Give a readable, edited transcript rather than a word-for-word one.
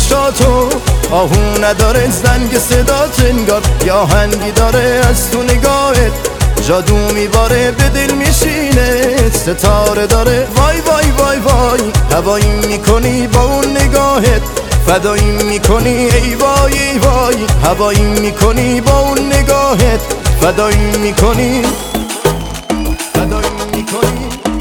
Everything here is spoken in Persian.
چشاتو آهو نداره زنگ صدات انگار یا هنگی داره از تو نگاهت جادو میباره به دل میشینه ستاره داره وای وای وای وای هوایی میکنی با اون نگاهت فدایی میکنی ای وای ای وای هوایی میکنی با اون نگاهت فدایی میکنی